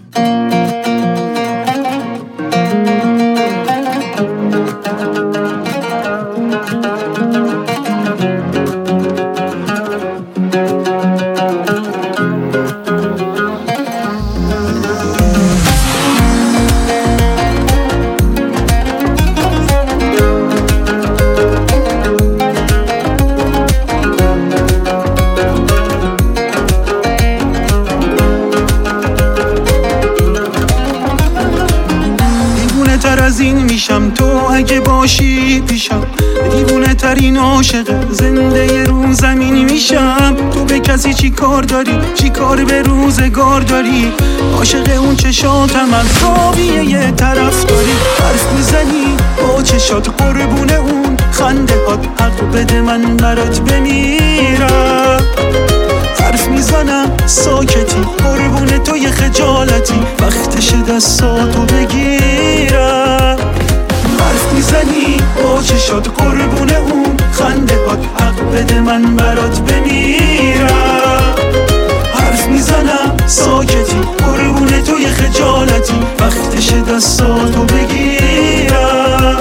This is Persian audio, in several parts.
از این میشم تو اگه باشی پیشم، دیوونه ترین عاشق زنده رو زمین میشم. تو به کسی چی کار داری؟ چی کار به روزگار داری؟ عاشق اون چشاتم از زاویه یه طرف داری. حرف میزنی با چشات قربون اون خنده هات، حق بده من برات بمیرم. حرف میزنم ساکتی قربون تو یه خجالتی، وقتش دستاتو بگیرم. حرف میزنی با چشات قربون اون خنده هات، حق بده من برات بمیرم. حرف میزنم ساکتی قربون تو یه خجالتی، وقتش دستاتو بگیرم.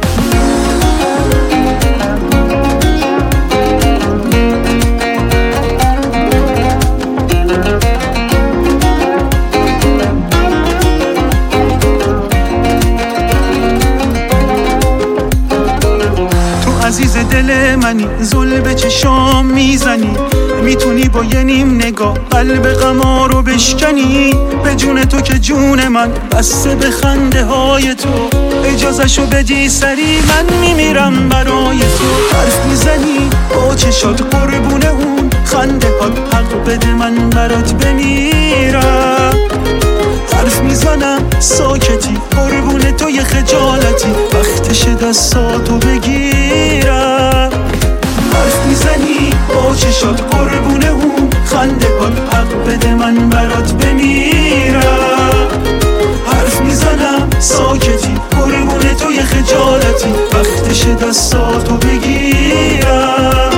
عزیز دل منی، زل به چشام میزنی، میتونی با یه نیم نگاه قلب غما رو بشکنی. به جون تو که جون من بسته به خنده های تو، اجازهشو بدی سری من میمیرم برای تو. حرف میزنی با چشات قربون اون خنده هات، حق بده من برات بمیرم. حرف میزنم ساکتی قربون تو یه خجالتی، وقتش دستاتو بگیرم. حرف میزنی با چشات قربون اون خنده هات، حق بده من برات بمیرم. حرف میزنم ساکتی قربون تو یه خجالتی، وقتش دستاتو بگیرم.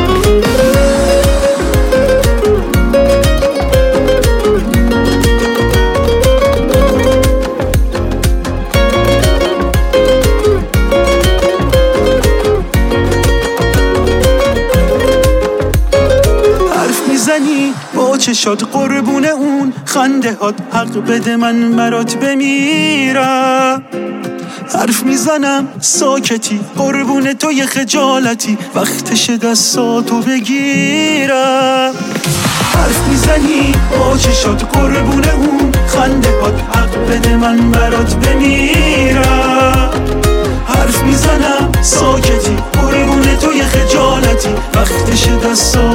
با چشات قربون اون خنده هات، حق بده من برات بمیرم. حرف میزنم ساکتی قربون تو یه خجالتی، وقتش دستاتو بگیرم. حرف میزنی با چشات قربون اون خنده هات، حق بده من برات بمیرم. حرف میزنم ساکتی قربون تو یه خجالتی، وقتش دستاتو